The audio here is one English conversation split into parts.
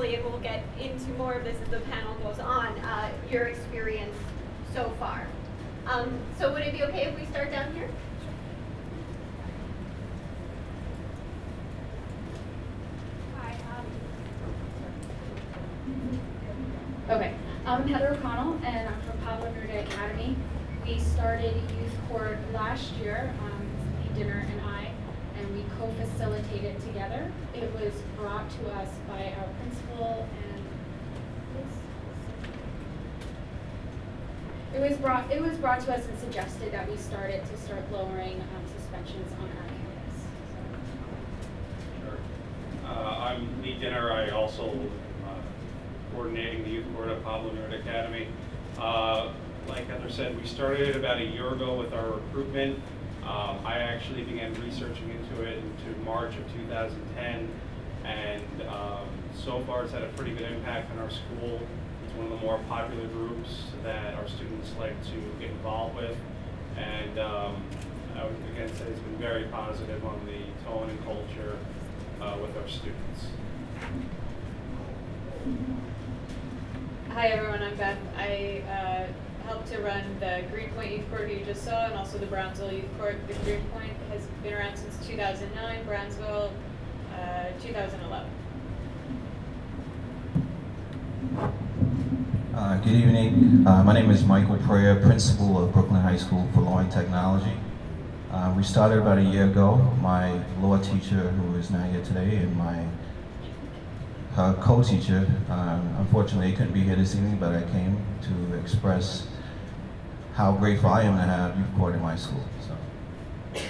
briefly, and we'll get into more of this as the panel goes on, your experience so far. So would it be okay if we start down here? Hi. Okay. I'm Heather O'Connell, and I'm from Pablo Neruda Academy. We started youth court last year, Lee Dinner and I, and we co-facilitated together. It was brought to us by our principal, and it was brought to us and suggested that we start lowering suspensions on our campus. Sure. I'm Lee Dinner. I also coordinating the youth court at Pablo Neruda Academy. Like Heather said, we started about a year ago with our recruitment. I actually began researching into it into March of 2010, and so far it's had a pretty good impact on our school. It's one of the more popular groups that our students like to get involved with, and I would again say it's been very positive on the tone and culture with our students. Hi everyone, I'm Beth. I help to run the Greenpoint Youth Court you just saw, and also the Brownsville Youth Court. The Greenpoint has been around since 2009, Brownsville 2011. Good evening. My name is Michael Prayer, principal of Brooklyn High School for Law and Technology. We started about a year ago. My law teacher, who is not here today, and my co-teacher, unfortunately couldn't be here this evening, but I came to express how grateful I am to have youth court in my school. So.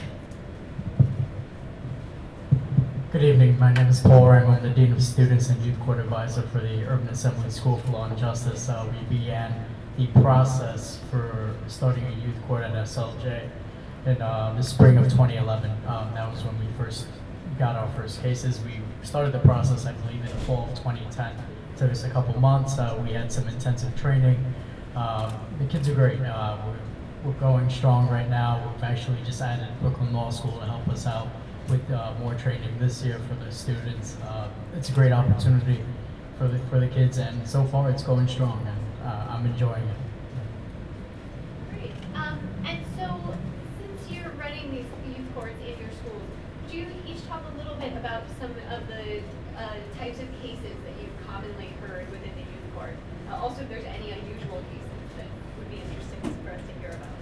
Good evening. My name is Paul Rang. I'm the Dean of Students and Youth Court Advisor for the Urban Assembly School for Law and Justice. We began the process for starting a youth court at SLJ in the spring of 2011. That was when we first got our first cases. We started the process, I believe, in the fall of 2010. It took us a couple months. We had some intensive training. The kids are great. We're going strong right now. We've actually just added Brooklyn Law School to help us out with more training this year for the students. It's a great opportunity for the kids, and so far it's going strong, and I'm enjoying it. Great. And so, since you're running these youth courts in your schools, could you each talk a little bit about some of the types of cases that you've commonly heard within the youth court? Also, if there's any unusual cases that would be interesting for us to hear about.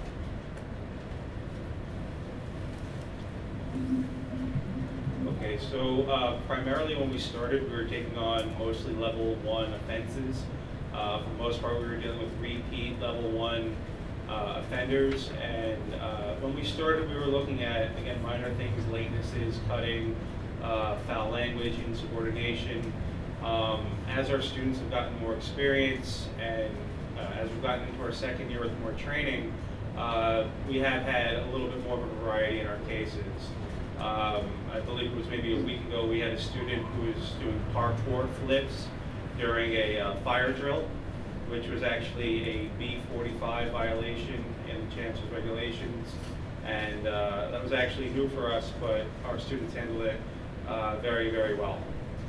Okay, so primarily when we started, we were taking on mostly level 1 offenses. For the most part, we were dealing with repeat level 1 offenders, and when we started, we were looking at, again, minor things, latenesses, cutting, foul language, insubordination. As our students have gotten more experience, and as we've gotten into our second year with more training, we have had a little bit more of a variety in our cases. I believe it was maybe a week ago, we had a student who was doing parkour flips during a fire drill, which was actually a B45 violation in the chancellor's regulations. And that was actually new for us, but our students handled it very, very well.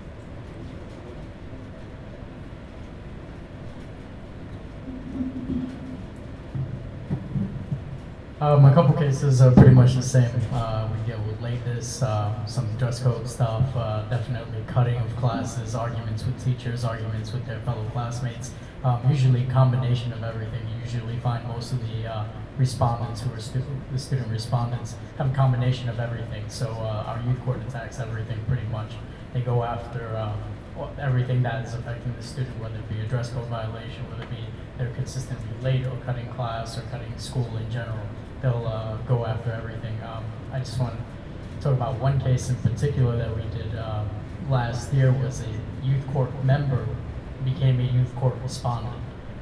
A couple cases are pretty much the same. We deal with lateness, some dress code stuff, definitely cutting of classes, arguments with teachers, arguments with their fellow classmates. Usually a combination of everything. You usually find most of the respondents who are the student respondents have a combination of everything. So our youth court attacks everything pretty much. They go after everything that is affecting the student, whether it be a dress code violation, whether it be they're consistently late or cutting class or cutting school in general. They'll go after everything. I just want to talk about one case in particular that we did last year. Was a youth court member became a youth court respondent.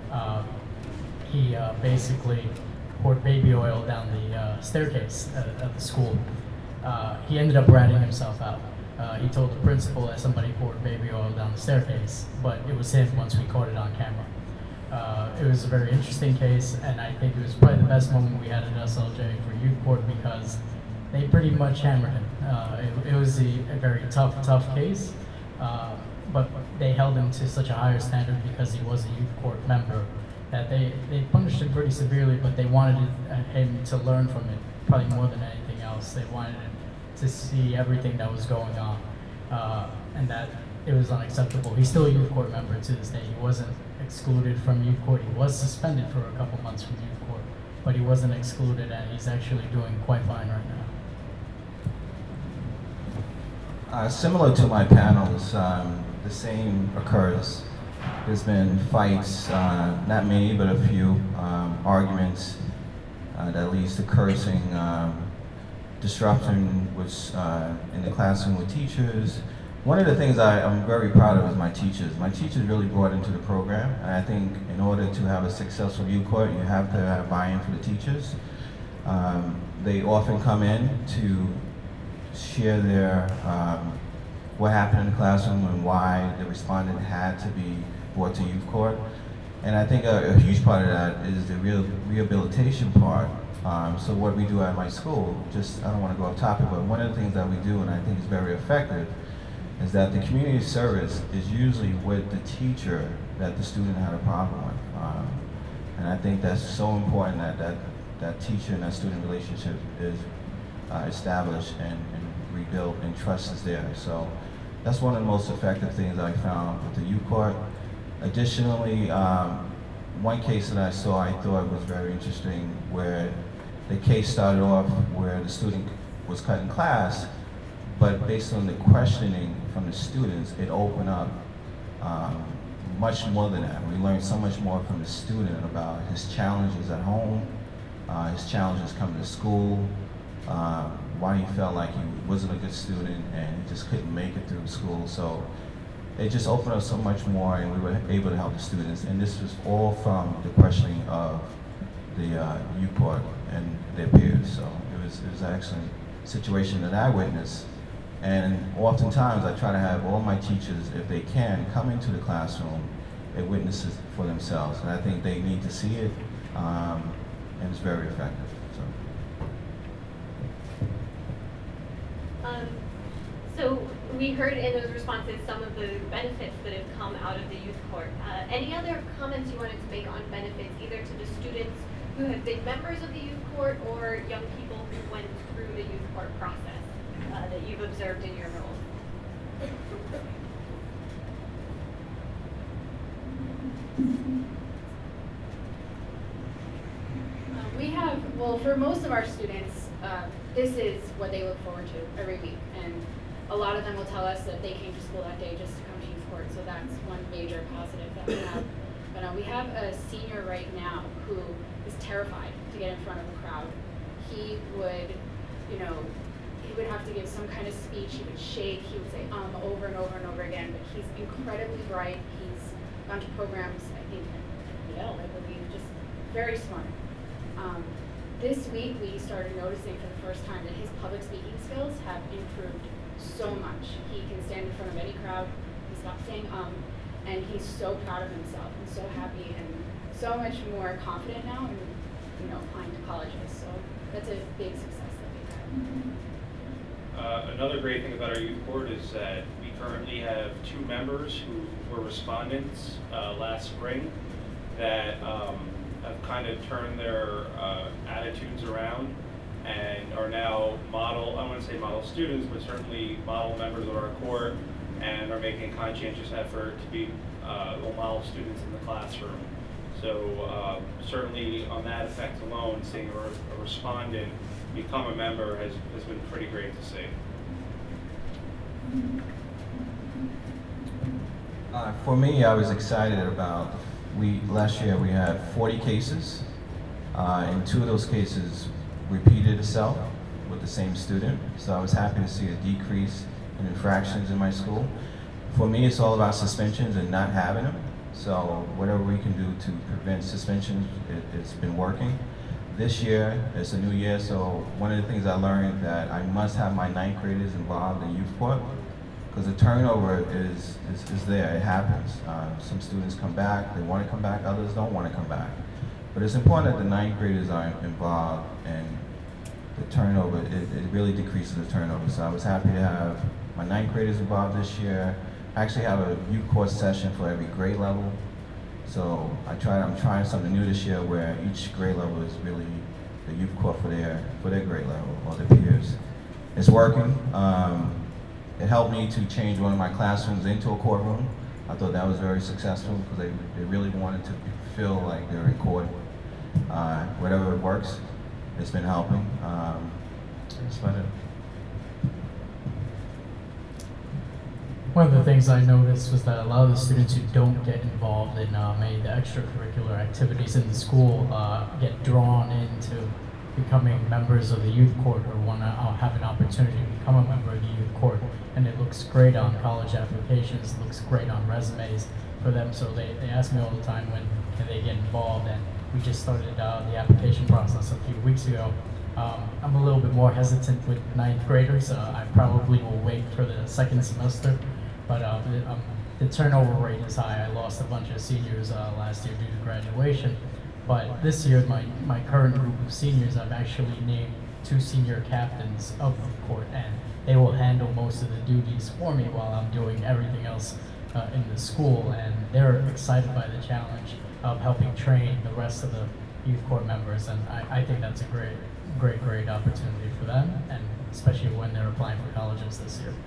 He basically poured baby oil down the staircase at the school. He ended up ratting himself out. He told the principal that somebody poured baby oil down the staircase, but it was him once we caught it on camera. It was a very interesting case, and I think it was probably the best moment we had at SLJ for youth court because they pretty much hammered him. It was a very tough case. but they held him to such a higher standard because he was a youth court member that they punished him pretty severely, but they wanted him to learn from it probably more than anything else. They wanted him to see everything that was going on, and that it was unacceptable. He's still a youth court member to this day. He wasn't excluded from youth court. He was suspended for a couple months from youth court, but he wasn't excluded, and he's actually doing quite fine right now. Similar to my panels, the same occurs. There's been fights, not many, but a few, arguments that leads to cursing, disruption was in the classroom with teachers. One of the things I'm very proud of is my teachers. My teachers really brought into the program, and I think in order to have a successful youth court, you have to have buy-in for the teachers. They often come in to share their what happened in the classroom and why the respondent had to be brought to youth court. And I think a huge part of that is the rehabilitation part. So what we do at my school, I don't want to go off topic, but one of the things that we do, and I think is very effective, is that the community service is usually with the teacher that the student had a problem with. And I think that's so important that teacher and that student relationship is established and rebuilt, and trust is there. So that's one of the most effective things I found with the youth court. Additionally, one case that I saw I thought was very interesting, where the case started off where the student was cut in class, but based on the questioning from the students, it opened up much more than that. We learned so much more from the student about his challenges at home, his challenges coming to school, why he felt like he wasn't a good student and he just couldn't make it through school. So it just opened up so much more, and we were able to help the students. And this was all from the questioning of the youth court and their peers. So it was actually a situation that I witnessed. And oftentimes I try to have all my teachers, if they can, come into the classroom and witness it for themselves. And I think they need to see it, and it's very effective. So we heard in those responses some of the benefits that have come out of the youth court. Any other comments you wanted to make on benefits, either to the students who have been members of the youth court or young people who went through the youth court process that you've observed in your roles? We have, well, for most of our students, this is what they look forward to every week. And a lot of them will tell us that they came to school that day just to come to youth court. So that's one major positive that we have. But we have a senior right now who is terrified to get in front of a crowd. He would, he would have to give some kind of speech. He would shake. He would say over and over and over again. But he's incredibly bright. He's gone to programs, I think, at Yale, I believe, just very smart. This week, we started noticing for the first time that his public speaking skills have improved so much. He can stand in front of any crowd. He stops saying and he's so proud of himself and so happy and so much more confident now in, applying to colleges. So that's a big success that we've had. Another great thing about our youth court is that we currently have 2 members who were respondents last spring that have kind of turned their attitudes around and are now model, I don't want to say model students, but certainly model members of our court, and are making a conscientious effort to be model students in the classroom. So certainly on that effect alone, seeing a respondent become a member has been pretty great to see. For me, I was excited about, last year we had 40 cases, and 2 of those cases repeated itself with the same student. So I was happy to see a decrease in infractions in my school. For me, it's all about suspensions and not having them. So whatever we can do to prevent suspensions, it's been working. This year, it's a new year, so one of the things I learned that I must have my 9th graders involved in youth court, because the turnover is there, it happens. Some students come back, they want to come back, others don't want to come back. But it's important that the 9th graders are involved, and the turnover, it really decreases the turnover. So I was happy to have my 9th graders involved this year. actually have a youth court session for every grade level. So I'm trying something new this year where each grade level is really the youth court for their grade level or their peers. It's working. It helped me to change one of my classrooms into a courtroom. I thought that was very successful because they really wanted to feel like they're in court. Whatever works, it's been helping. That's about it. One of the things I noticed was that a lot of the students who don't get involved in many of the extracurricular activities in the school get drawn into becoming members of the youth court or want to have an opportunity to become a member of the youth court. And it looks great on college applications, it looks great on resumes for them. So they ask me all the time when can they get involved, and we just started the application process a few weeks ago. I'm a little bit more hesitant with ninth graders. I probably will wait for the second semester, but the turnover rate is high. I lost a bunch of seniors last year due to graduation, but this year my current group of seniors, I've actually named 2 senior captains of the court, and they will handle most of the duties for me while I'm doing everything else in the school, and they're excited by the challenge of helping train the rest of the youth court members, and I think that's a great opportunity for them, and especially when they're applying for colleges this year.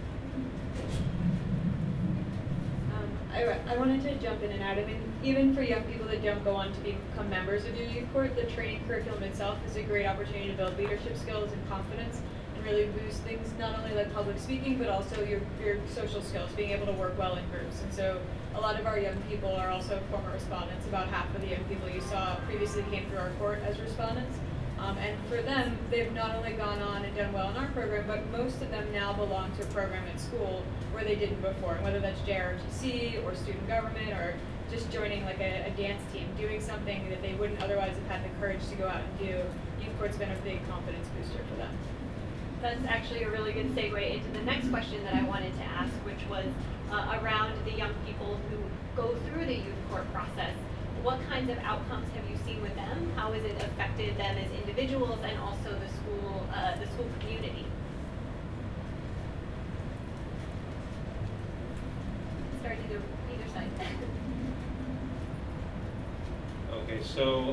I wanted to jump in and add, I mean, even for young people that don't go on to become members of your youth court, the training curriculum itself is a great opportunity to build leadership skills and confidence and really boost things, not only like public speaking, but also your social skills, being able to work well in groups. And so a lot of our young people are also former respondents. About half of the young people you saw previously came through our court as respondents. And for them, they've not only gone on and done well in our program, but most of them now belong to a program at school where they didn't before, whether that's JROTC or student government or just joining like a dance team, doing something that they wouldn't otherwise have had the courage to go out and do. Youth court's been a big confidence booster for them. That's actually a really good segue into the next question that I wanted to ask, which was around the young people who go through the youth court process. What kinds of outcomes have you seen with them? How has it affected them as individuals and also the school community? Start either side. Okay, so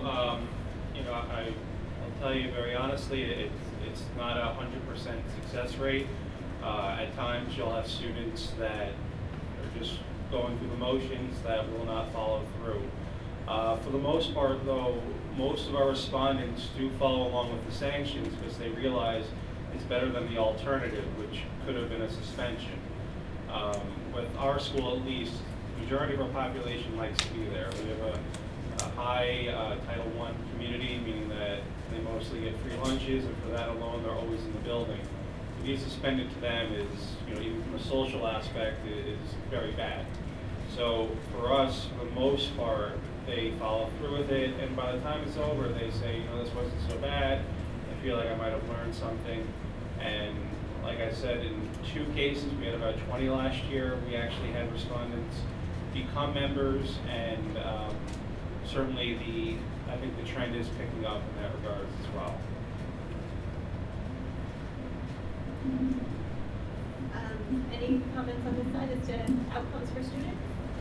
I'll tell you very honestly, it's not a 100% success rate. At times, you'll have students that are just going through the motions that will not follow through. For the most part, though, most of our respondents do follow along with the sanctions because they realize it's better than the alternative, which could have been a suspension. With our school, at least, the majority of our population likes to be there. We have a high Title I community, meaning that they mostly get free lunches, and for that alone, they're always in the building. To be suspended to them is, even from a social aspect, is very bad. So for us, for the most part, they follow through with it, and by the time it's over, they say, this wasn't so bad. I feel like I might have learned something. And like I said, in 2 cases, we had about 20 last year. We actually had respondents become members, and certainly I think the trend is picking up in that regard as well. Any comments on this side as to outcomes for students?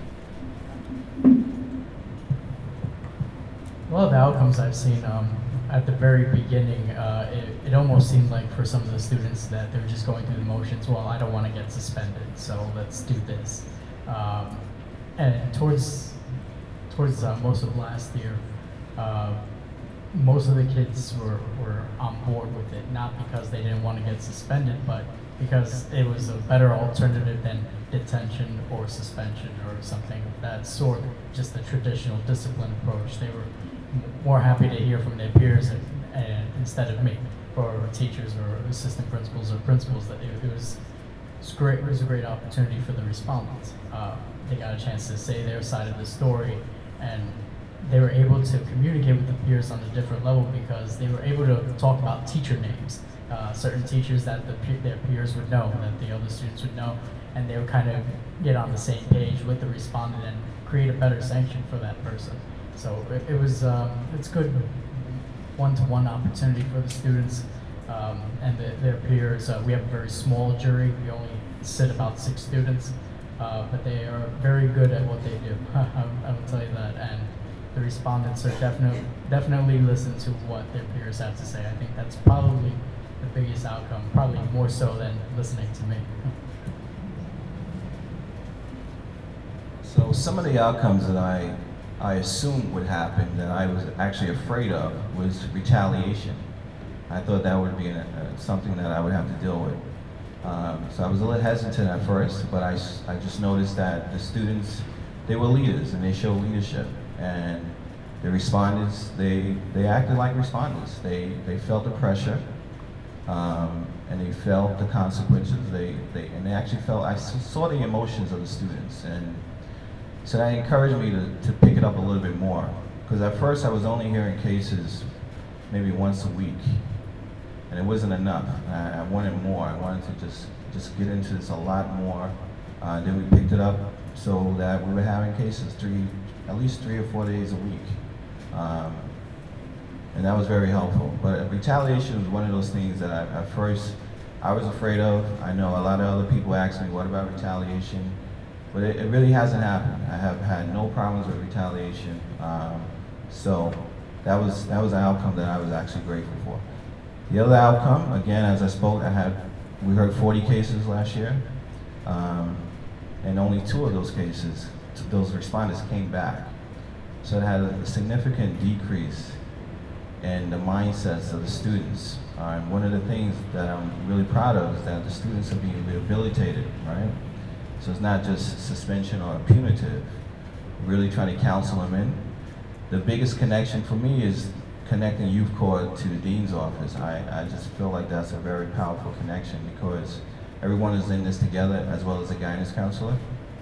Well, the outcomes I've seen at the very beginning, it almost seemed like for some of the students that they were just going through the motions. Well, I don't want to get suspended, so let's do this. And towards most of last year, most of the kids were on board with it, not because they didn't want to get suspended, but because it was a better alternative than detention or suspension or something of that sort, just the traditional discipline approach. They were more happy to hear from their peers and instead of me, or teachers or assistant principals or principals. That it was great. It was a great opportunity for the respondents. They got a chance to say their side of the story, and they were able to communicate with the peers on a different level because they were able to talk about teacher names, certain teachers that their peers would know, that the other students would know, and they would kind of get on the same page with the respondent and create a better sanction for that person. So it's good one-to-one opportunity for the students and their peers. We have a very small jury. We only sit about 6 students, but they are very good at what they do. I will tell you that. And the respondents are definitely listen to what their peers have to say. I think that's probably the biggest outcome, probably more so than listening to me. So some of the outcomes that I assumed would happen that I was actually afraid of was retaliation. I thought that would be something that I would have to deal with. So I was a little hesitant at first, but I just noticed that the students, they were leaders and they showed leadership. And the respondents, they acted like respondents. They felt the pressure, and they felt the consequences. They actually felt, I saw the emotions of the students. And so that encouraged me to pick it up a little bit more. Because at first I was only hearing cases maybe once a week. And it wasn't enough. I wanted more. I wanted to just get into this a lot more. Then we picked it up so that we were having cases at least 3 or 4 days a week. And that was very helpful. But retaliation was one of those things that at first I was afraid of. I know a lot of other people ask me, what about retaliation? But it really hasn't happened. I have had no problems with retaliation. So that was an outcome that I was actually grateful for. The other outcome, again, as I spoke, we heard 40 cases last year, and only 2 of those cases, those respondents came back. So it had a significant decrease in the mindsets of the students. One of the things that I'm really proud of is that the students are being rehabilitated, right? So it's not just suspension or punitive, really trying to counsel them in. The biggest connection for me is connecting youth court to the dean's office. I just feel like that's a very powerful connection because everyone is in this together as well as a guidance counselor.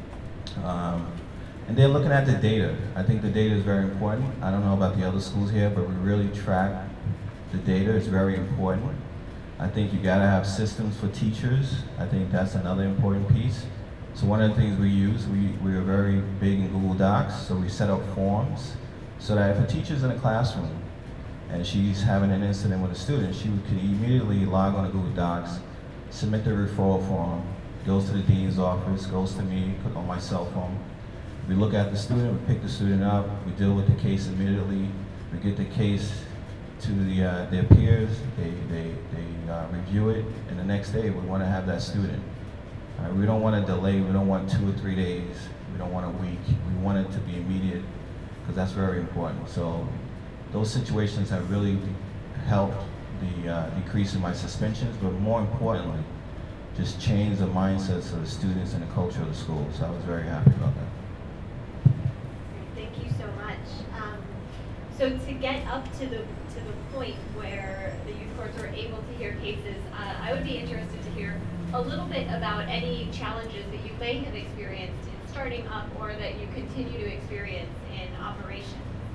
And they're looking at the data. I think the data is very important. I don't know about the other schools here, but we really track the data. It's very important. I think you gotta have systems for teachers. I think that's another important piece. So one of the things we use, we are very big in Google Docs, so we set up forms so that if a teacher's in a classroom and she's having an incident with a student, she could immediately log on to Google Docs, submit the referral form, goes to the dean's office, goes to me, click on my cell phone. We look at the student, we pick the student up, we deal with the case immediately, we get the case to their peers, they review it, and the next day we want to have that student. We don't want to delay, we don't want 2 or 3 days, we don't want a week, we want it to be immediate, because that's very important. So those situations have really helped the decrease in my suspensions, but more importantly, just change the mindsets of the students and the culture of the school. So I was very happy about that. Thank you so much. So to get up to the point where the youth courts were able to hear cases, I would be interested to hear a little bit about any challenges that you may have experienced in starting up or that you continue to experience in operation.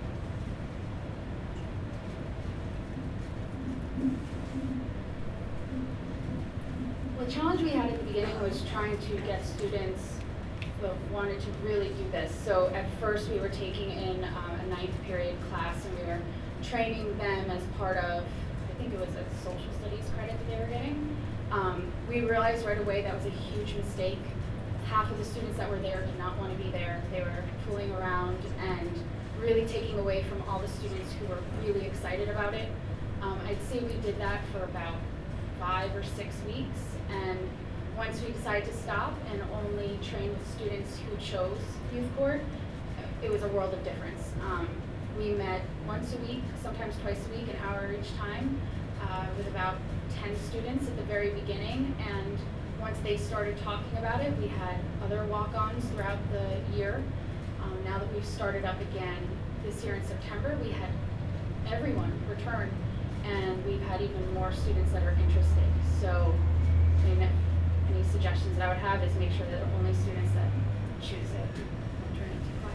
Well, the challenge we had at the beginning was trying to get students who wanted to really do this. So at first we were taking in a 9th period class and we were training them as part of, I think it was a social studies credit that they were getting. We realized right away that was a huge mistake. Half of the students that were there did not want to be there. They were fooling around and really taking away from all the students who were really excited about it. I'd say we did that for about 5 or 6 weeks, and once we decided to stop and only train with students who chose youth court, it was a world of difference. We met once a week, sometimes twice a week, an hour each time, with about 10 students at the very beginning, and once they started talking about it, we had other walk-ons throughout the year. Now that we've started up again this year in September, we had everyone return, and we've had even more students that are interested. So, I mean, any suggestions that I would have is make sure that only students that choose it return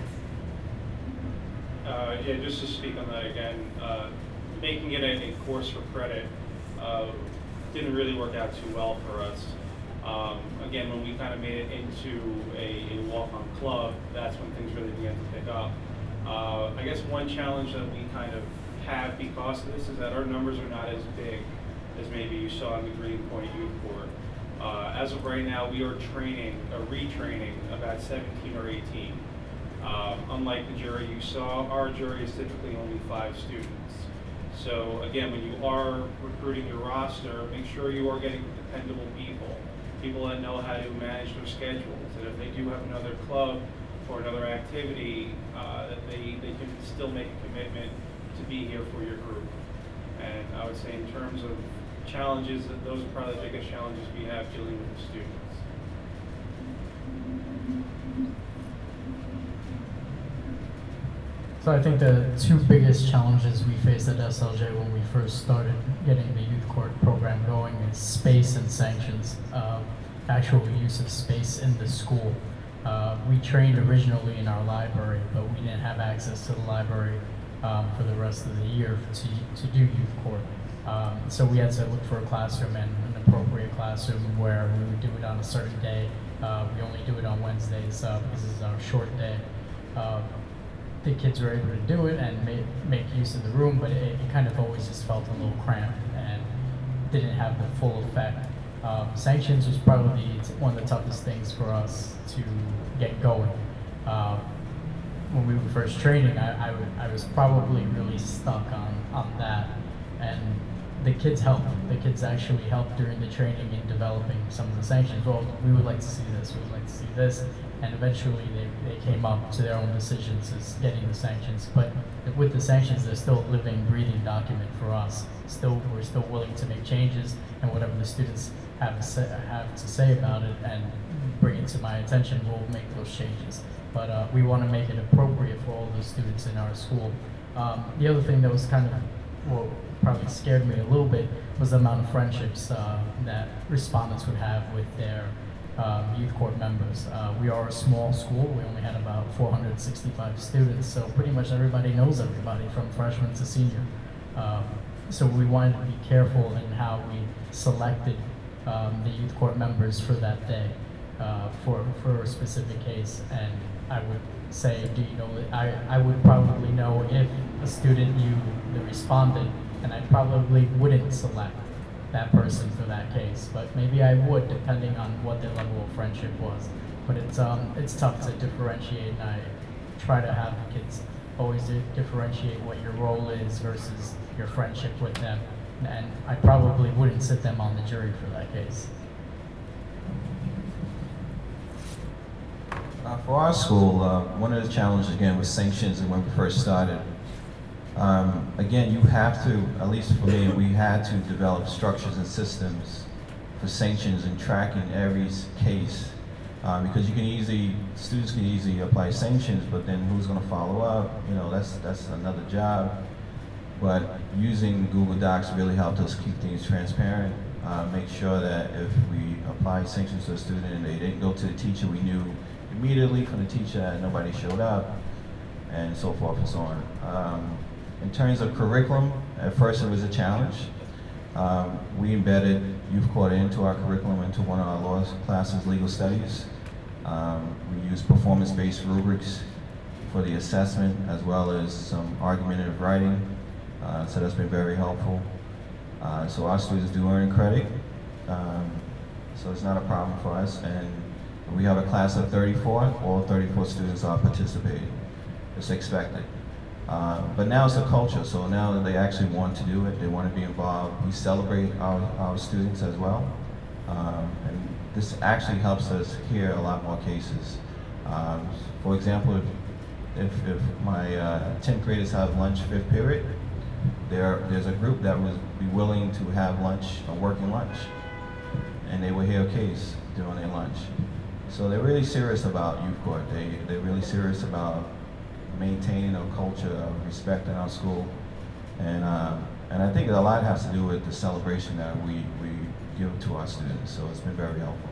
into class. Yeah, just to speak on that again, making it a course for credit didn't really work out too well for us. Again, when we kind of made it into a walk-on club, that's when things really began to pick up. I guess one challenge that we kind of have because of this is that our numbers are not as big as maybe you saw in the Greenpoint Youth Court. As of right now, we are retraining about 17 or 18. Unlike the jury you saw, our jury is typically only 5 students. So again, when you are recruiting your roster, make sure you are getting dependable people that know how to manage their schedules, and if they do have another club or another activity, that they can still make a commitment to be here for your group. And I would say in terms of challenges, those are probably the biggest challenges we have dealing with the students. So I think the 2 biggest challenges we faced at SLJ when we first started getting the youth court program going is space and sanctions, actual use of space in the school. We trained originally in our library, but we didn't have access to the library for the rest of the year to do youth court. So we had to look for a classroom, and an appropriate classroom where we would do it on a certain day. We only do it on Wednesdays because this is our short day. The kids were able to do it and make use of the room, but it kind of always just felt a little cramped and didn't have the full effect. Sanctions was probably one of the toughest things for us to get going. When we were first training, I was probably really stuck on that, and the kids helped. The kids actually helped during the training in developing some of the sanctions. Well, we would like to see this, we would like to see this, and eventually they came up to their own decisions as getting the sanctions. But with the sanctions, they're still a living, breathing document for us. We're still willing to make changes, and whatever the students have to say about it and bring it to my attention, we'll make those changes. But we want to make it appropriate for all the students in our school. The other thing that was kind of, well, probably scared me a little bit was the amount of friendships that respondents would have with their youth court members. We are a small school. We only had about 465 students, so pretty much everybody knows everybody from freshman to senior. So we wanted to be careful in how we selected the youth court members for that day for a specific case. And I would say, I would probably know if a student knew the respondent, and I probably wouldn't select that person for that case, but maybe I would, depending on what their level of friendship was. But it's tough to differentiate, and I try to have the kids always differentiate what your role is versus your friendship with them, and I probably wouldn't sit them on the jury for that case. For our school, one of the challenges again was sanctions, and when we first started. Again, you have to, at least for me, we had to develop structures and systems for sanctions and tracking every case, because students can easily apply sanctions, but then who's going to follow up? That's another job. But using Google Docs really helped us keep things transparent, make sure that if we apply sanctions to a student and they didn't go to the teacher, we knew immediately from the teacher that nobody showed up, and so forth and so on. In terms of curriculum, at first it was a challenge. We embedded youth court into our curriculum, into one of our law classes, legal studies. We used performance-based rubrics for the assessment, as well as some argumentative writing. So that's been very helpful. So our students do earn credit, so it's not a problem for us. And we have a class of 34. All 34 students are participating. It's expected. But now it's a culture, so now that they actually want to do it, they want to be involved. We celebrate our students as well. And this actually helps us hear a lot more cases. For example, if my 10th graders have lunch 5th period, there's a group that would be willing to have lunch, a working lunch, and they will hear a case during their lunch. So they're really serious about youth court. They're really serious about maintaining a culture of respect in our school, and I think a lot has to do with the celebration that we give to our students. So it's been very helpful.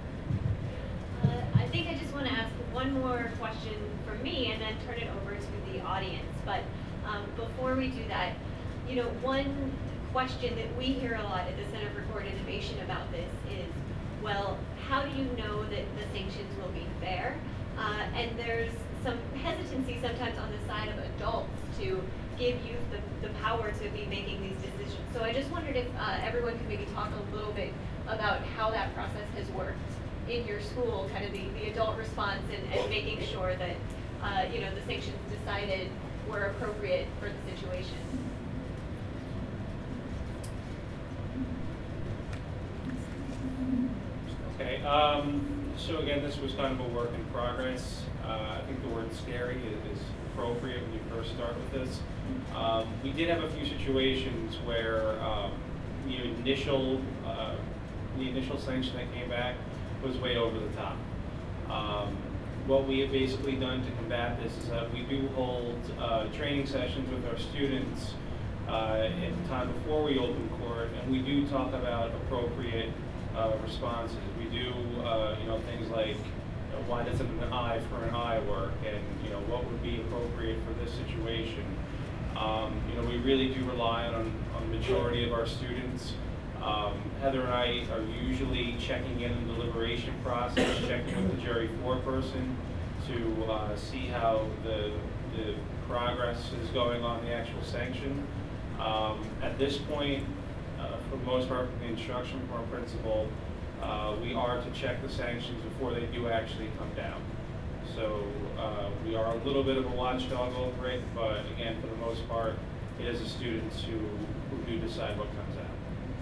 I think I just want to ask one more question from me, and then turn it over to the audience. But before we do that, one question that we hear a lot at the Center for Court Innovation about this is, well, how do you know that the sanctions will be fair? And there's some hesitancy sometimes on the side of adults to give youth the power to be making these decisions. So I just wondered if everyone could maybe talk a little bit about how that process has worked in your school, kind of the adult response and making sure that the sanctions decided were appropriate for the situation. Okay, so again, this was kind of a work in progress. I think the word scary is appropriate when you first start with this. We did have a few situations where the initial sanction that came back was way over the top. What we have basically done to combat this is that we do hold training sessions with our students in the time before we open court, and we do talk about appropriate responses. We do, things like why doesn't an eye for an eye work, and what would be appropriate for this situation. We really do rely on the majority of our students. Heather and I are usually checking in the deliberation process, checking with the jury foreperson to see how the progress is going on the actual sanction. At this point, for the most part, from the instruction from our principal, we are to check the sanctions before they do actually come down. So we are a little bit of a watchdog over it, but again, for the most part, it is the students who do decide what comes out.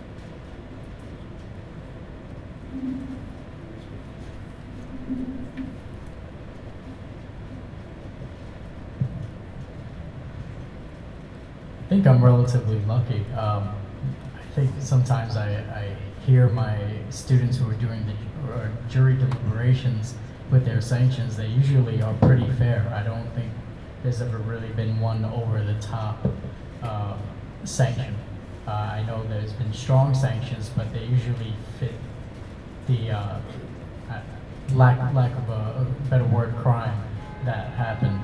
I think I'm relatively lucky. I think sometimes I hear my students who are doing the jury deliberations with their sanctions, they usually are pretty fair. I don't think there's ever really been one over the top sanction. I know there's been strong sanctions, but they usually fit the lack of a better word, crime that happened.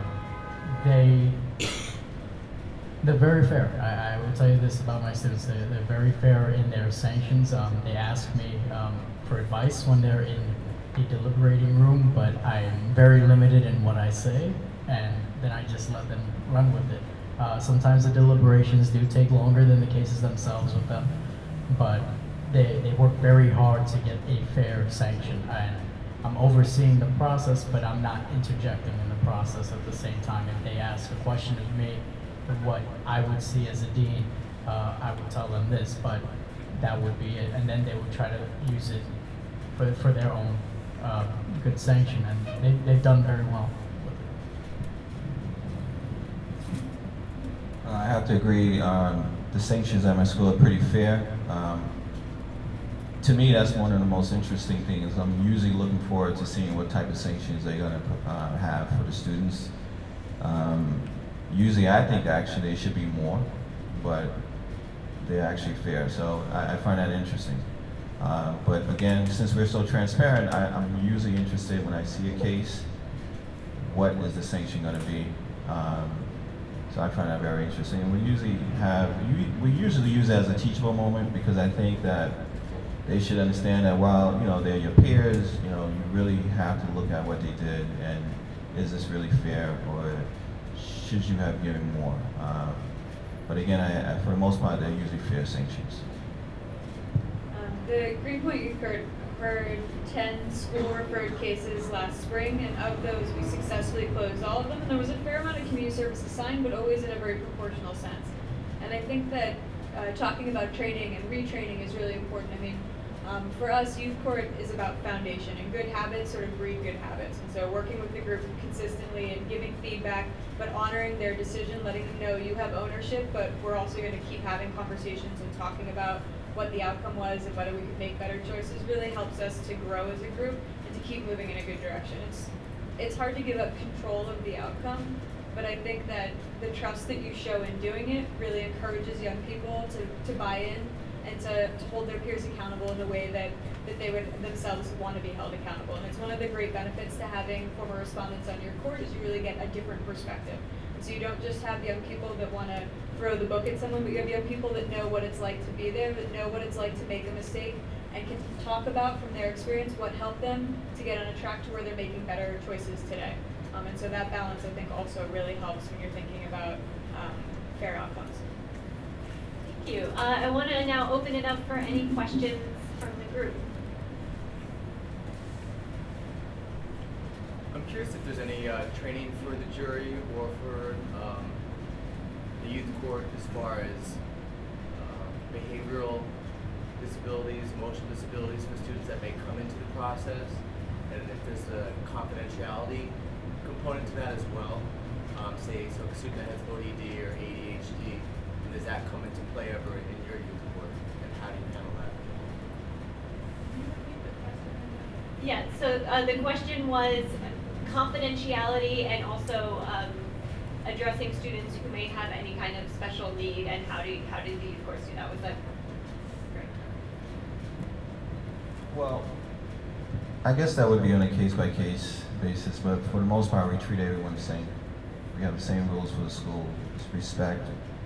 They're very fair. I will tell you this about my students. They're very fair in their sanctions. They ask me for advice when they're in the deliberating room, but I'm very limited in what I say, and then I just let them run with it. Sometimes the deliberations do take longer than the cases themselves with them, but they work very hard to get a fair sanction. And I'm overseeing the process, but I'm not interjecting in the process at the same time. If they ask a question of me, what I would see as a dean, I would tell them this, but that would be it. And then they would try to use it for their own good sanction, and they've done very well with it. I have to agree, the sanctions at my school are pretty fair. To me, that's one of the most interesting things. I'm usually looking forward to seeing what type of sanctions they're going to have for the students. Usually I think actually they should be more, but they're actually fair. So I find that interesting. But again, since we're so transparent, I'm usually interested when I see a case, what is the sanction going to be? So I find that very interesting. And we usually use it as a teachable moment, because I think that they should understand that while they're your peers, you really have to look at what they did, and is this really fair, or should you have given more? But again, for the most part, they're usually fair sanctions. The Greenpoint Youth Court heard 10 school-referred cases last spring, and of those, we successfully closed all of them. And there was a fair amount of community service assigned, but always in a very proportional sense. And I think that talking about training and retraining is really important. I mean, for us, youth court is about foundation, and good habits sort of breed good habits. And so working with the group consistently and giving feedback, but honoring their decision, letting them know you have ownership, but we're also going to keep having conversations and talking about what the outcome was and whether we could make better choices really helps us to grow as a group and to keep moving in a good direction. It's hard to give up control of the outcome, but I think that the trust that you show in doing it really encourages young people to buy in and to hold their peers accountable in the way that they would themselves want to be held accountable. And it's one of the great benefits to having former respondents on your court is you really get a different perspective. And so you don't just have young people that want to throw the book at someone, but you have young people that know what it's like to be there, that know what it's like to make a mistake, and can talk about from their experience what helped them to get on a track to where they're making better choices today. And so that balance, I think, also really helps when you're thinking about fair outcomes. Thank you. I want to now open it up for any questions from group. I'm curious if there's any training for the jury or for the youth court as far as behavioral disabilities, emotional disabilities for students that may come into the process, and if there's a confidentiality component to that as well. Say, so a student that has ODD or ADHD, and does that come into play ever in your youth court, and how do you handle that? Yeah, so the question was confidentiality and also addressing students who may have any kind of special need, and how do the youth courts do that? Was that great? Well, I guess that would be on a case-by-case basis, but for the most part, we treat everyone the same. We have the same rules for the school. It's respect,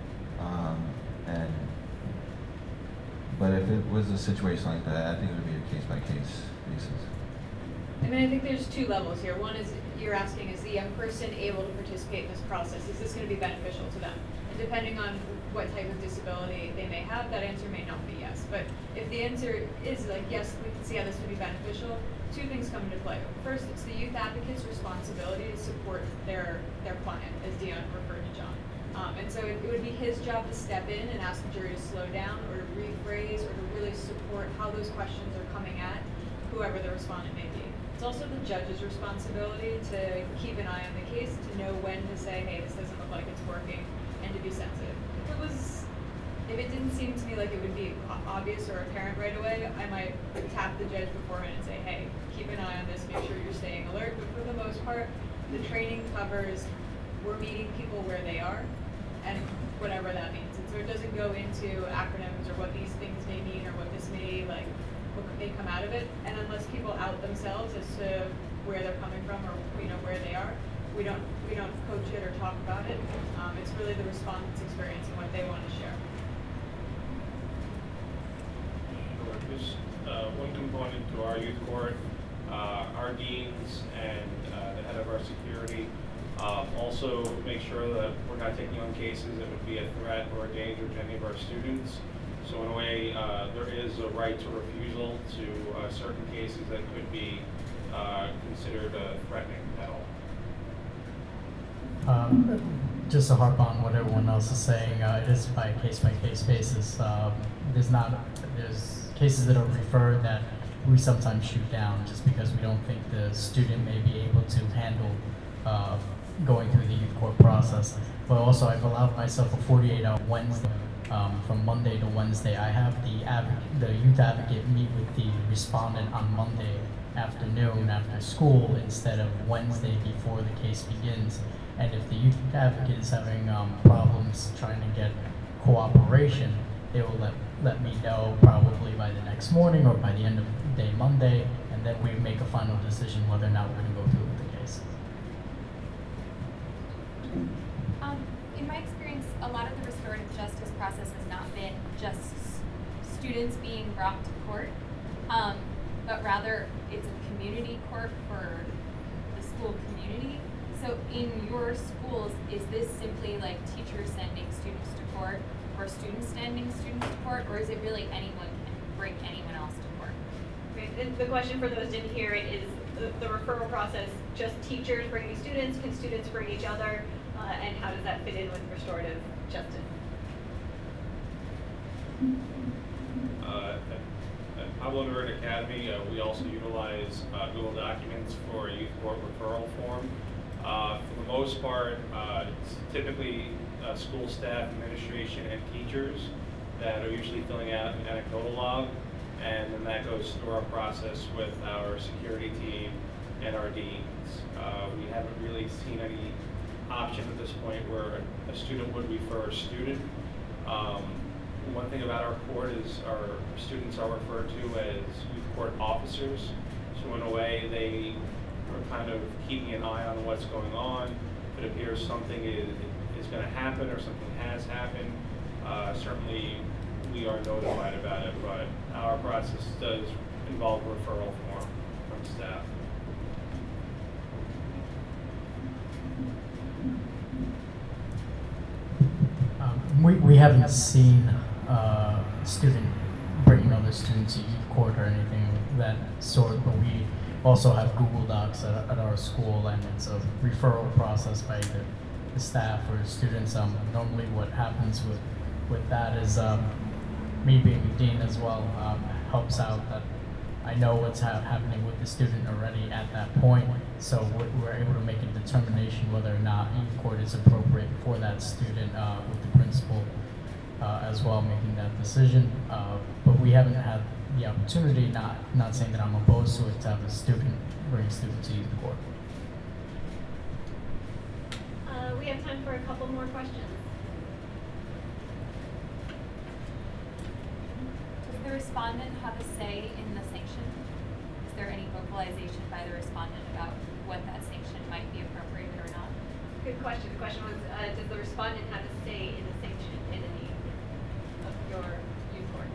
but if it was a situation like that, I think it would be a case-by-case basis. I mean, I think there's two levels here. One is you're asking, is the young person able to participate in this process? Is this going to be beneficial to them? And depending on what type of disability they may have, that answer may not be yes. But if the answer is like, yes, we can see how this would be beneficial, two things come into play. First, it's the youth advocate's responsibility to support their client, as Dion referred to John. And so it would be his job to step in and ask the jury to slow down or to rephrase or to really support how those questions are coming at whoever the respondent may be. It's also the judge's responsibility to keep an eye on the case, to know when to say, hey, this doesn't look like it's working, and to be sensitive. If it didn't seem to me like it would be obvious or apparent right away, I might tap the judge beforehand and say, hey, keep an eye on this, make sure you're staying alert. But for the most part, the training covers we're meeting people where they are, and whatever that means. And so it doesn't go into acronyms or what these things may mean or what this may what may come out of it. And unless people out themselves as to where they're coming from or where they are, we don't coach it or talk about it. It's really the respondent's experience and what they want to share. Just one component to our youth court, our deans and the head of our security also make sure that we're not taking on cases that would be a threat or a danger to any of our students. So in a way, there is a right to refusal to certain cases that could be considered threatening at all. Just to harp on what everyone else is saying, it is by case basis. There's cases that are referred that we sometimes shoot down just because we don't think the student may be able to handle going through the youth court process. But also, I've allowed myself a 48-hour Wednesday. From Monday to Wednesday, I have the youth advocate meet with the respondent on Monday afternoon after school instead of Wednesday before the case begins. And if the youth advocate is having problems trying to get cooperation, they will let me know probably by the next morning or by the end of the day Monday, and then we make a final decision whether or not we're going to go through with the case. In my experience, a lot of the restorative justice process has not been just students being brought to court, but rather it's a community court for the school community. So in your schools, is this simply like teachers sending students to court or students sending students to court, or is it really anyone can bring anyone else to court? Right. The question for those who didn't hear it is the referral process just teachers bringing students, can students bring each other, and how does that fit in with restorative justice? At Pablo Neruda Academy, we also utilize Google Documents for a youth court referral form. For the most part, it's typically school staff, administration, and teachers that are usually filling out an anecdotal log, and then that goes through our process with our security team and our deans. We haven't really seen any option at this point where a student would refer a student. One thing about our court is our students are referred to as youth court officers. So in a way, they are kind of keeping an eye on what's going on. If it appears something is going to happen or something has happened, certainly we are notified about it, but our process does involve a referral form from staff. We haven't seen student bringing other other students at youth court or anything of that sort, but we also have Google Docs at our school, and it's a referral process by either the staff or students. Normally what happens with that is me being a dean as well helps out that I know what's happening with the student already at that point, so we're able to make a determination whether or not youth court is appropriate for that student with the principal as well making that decision. But we haven't had the opportunity, not saying that I'm opposed to it, to have a student bring a student to youth court. We have time for a couple more questions. Does the respondent have a say in the sanction? Is there any vocalization by the respondent about what that sanction might be appropriate or not? Good question. The question was, does the respondent have a say in the sanction in any of your youth courts?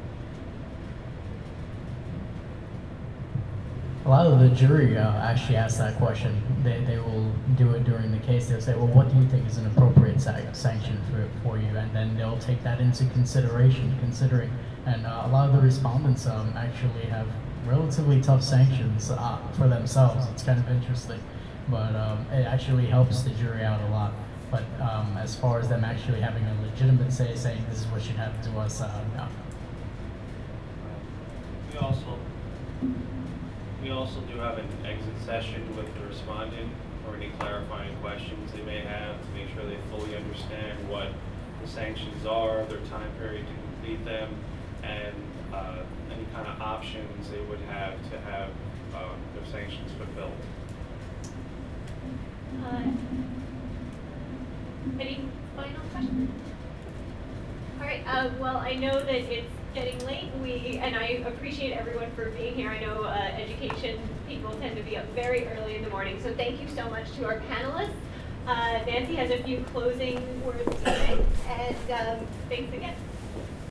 A lot of the jury actually asks that question. They will do it during the case. They'll say, well, what do you think is an appropriate sanction for you? And then they'll take that into consideration, considering. And a lot of the respondents actually have relatively tough sanctions for themselves. It's kind of interesting. But it actually helps the jury out a lot. But as far as them actually having a legitimate say, saying this is what should happen to us, no. We also do have an exit session with the respondent for any clarifying questions they may have to make sure they fully understand what the sanctions are, their time period to complete them, and any kind of options they would have to have their sanctions fulfilled. Any final questions? All right. Well, I know that it's getting late. And I appreciate everyone for being here. I know education people tend to be up very early in the morning. So thank you so much to our panelists. Nancy has a few closing words to say, and thanks again.